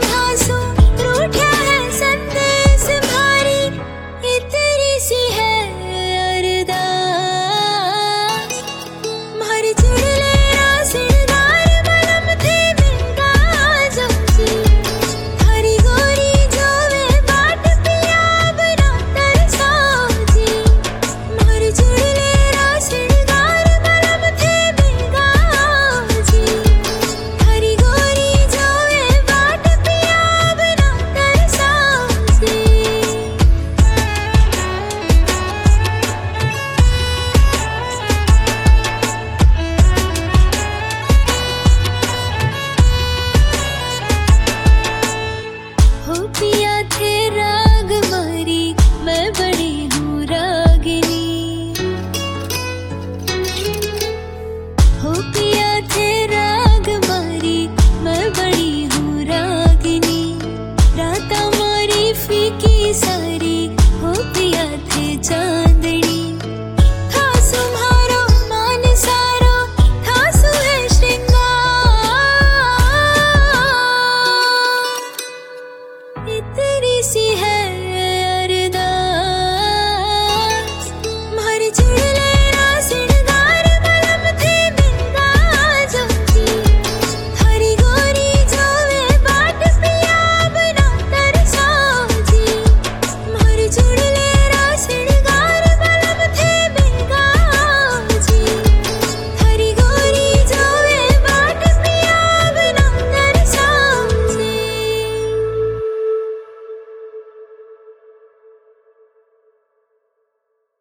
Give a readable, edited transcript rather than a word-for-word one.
धांसू रूठा है संदेश भारी इतनी सी है अरदास मारे चुड़ले सिंगार बलम थे बिंगा जोजी हरी गोरी जो वे बाट पिया बना तरसाओ जी मारे चुड़ले सिंगार बलम थे बिंगा जी हरी गोरी जो वे बाट पिया बना तरसाओ जी हो पिया थे राग मारी मैं बड़ी हूँ रागिनी हो पिया थे राग मारी मैं बड़ी हूँ रागिनी राता मारी फीकी सारी हो पिया थे जान